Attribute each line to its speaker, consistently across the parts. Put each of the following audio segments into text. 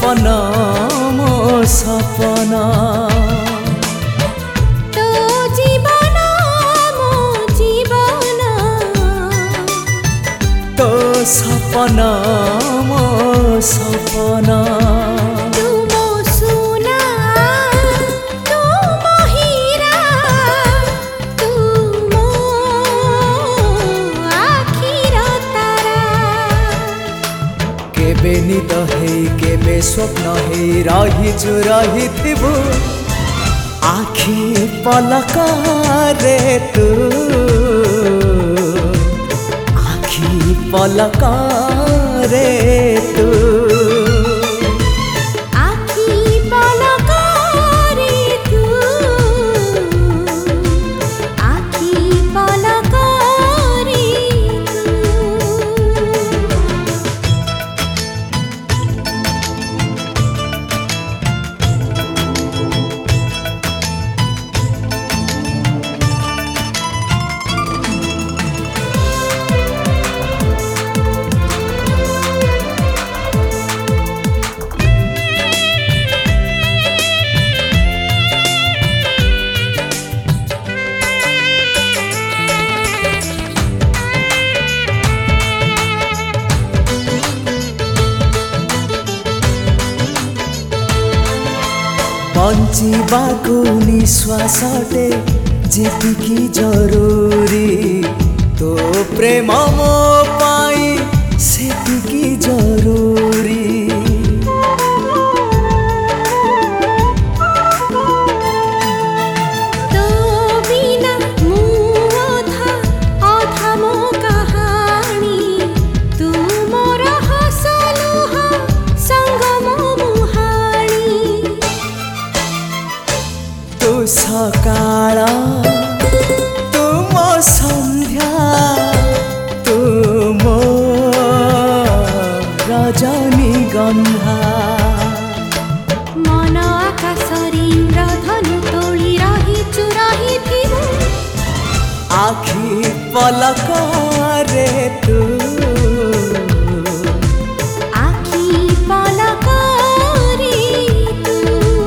Speaker 1: सपना मो सपना
Speaker 2: तो जीवन मो जीवन
Speaker 1: तो सपना मो सपना केबे निद है केबे स्वप्न है रही थिबु आखि पलक रे तू आखि पलक रे तू बंचिबाकु निश्वासटे जेतिकी जरूरी तो प्रेम मो पाई सेतिकी जरूरी
Speaker 2: तो बिना मु अधा मो कहानी तू मोर हसलुह संग मो
Speaker 1: तू सकाळ तू मो संध्या तू मो रजनीगंधा
Speaker 2: मन आकाश इंद्रधनु तोली रही चुराही थिबु
Speaker 1: आखि पलक रे तू
Speaker 2: आखि पलक रे तू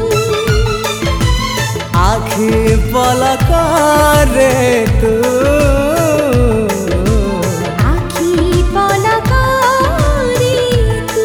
Speaker 1: आखि पलक रे तू
Speaker 2: आखि पलक रे तू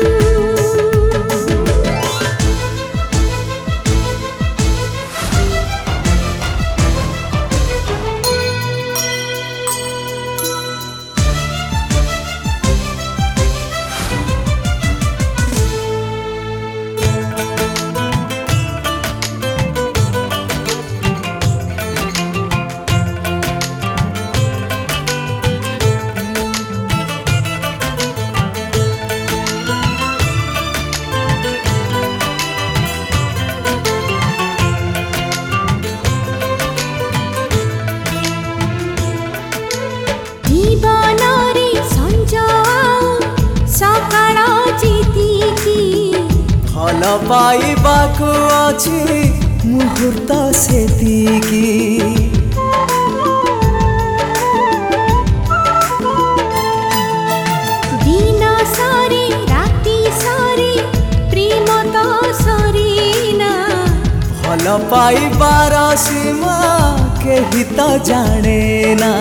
Speaker 1: भल पाइबाकु अछि मुहूर्त सेतिकी
Speaker 2: दिन सरी राति सरी प्रेम तो सरीना
Speaker 1: भल पाइबार सीमा केही त जाने ना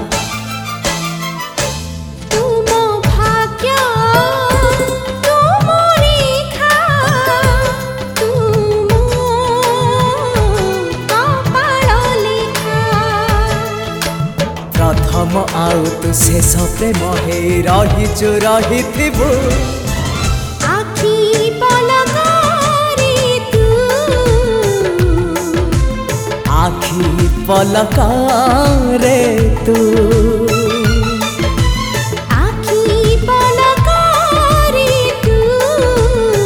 Speaker 1: प्रथम आउ तू शेष प्रेम हे रही थिबु
Speaker 2: आखि पलक रे तू
Speaker 1: आखि पलक रे तू
Speaker 2: आखि पलक रे तू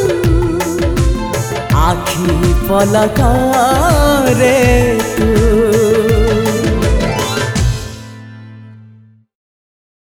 Speaker 1: आखि पलक रे तू।